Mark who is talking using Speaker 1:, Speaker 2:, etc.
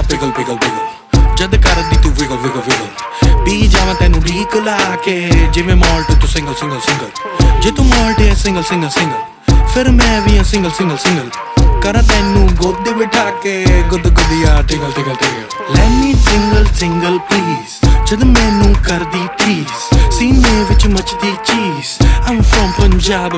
Speaker 1: ਪਿਗਲ ਪਿਗਲ ਪਿਗਲ ਜਦ ਕਰਦੀ ਤੂੰ ਵਿਗਲ ਵਿਗਲ ਵਿਗਲ ਪੀ ਜਾਵਾਂ ਤੈਨੂੰ ਢੀਕ ਲਾ ਕੇ ਜਿਵੇਂ ਮਾਲਟ ਤੂੰ ਸਿੰਗਲ ਸਿੰਗਲ ਸਿੰਗਲ ਜੇ ਤੂੰ ਮਾਲਟ ਹੈ ਸਿੰਗਲ ਸਿੰਗਲ ਸਿੰਗਲ ਫਿਰ ਮੈਂ ਵੀ ਆ ਸਿੰਗਲ ਸਿੰਗਲ ਸਿੰਗਲ ਕਰਾਂ ਤੈਨੂੰ ਗੋਦੇ ਬਿਠਾ ਕੇ ਗੁੱਦ ਗੁੱਦੀਆ ਟਿਗਲ ਟਿਗਲ ਟਿਗਲ ਲੈ ਮੀ ਸਿੰਗਲ ਸਿੰਗਲ ਪਲੀਜ਼ ਜਦ ਮੈਨੂੰ ਕਰਦੀ ਪਲੀਜ਼ ਸੀਨੇ ਵਿੱਚ ਮੱਚਦੀ ਚੀਜ਼ I'm from Punjab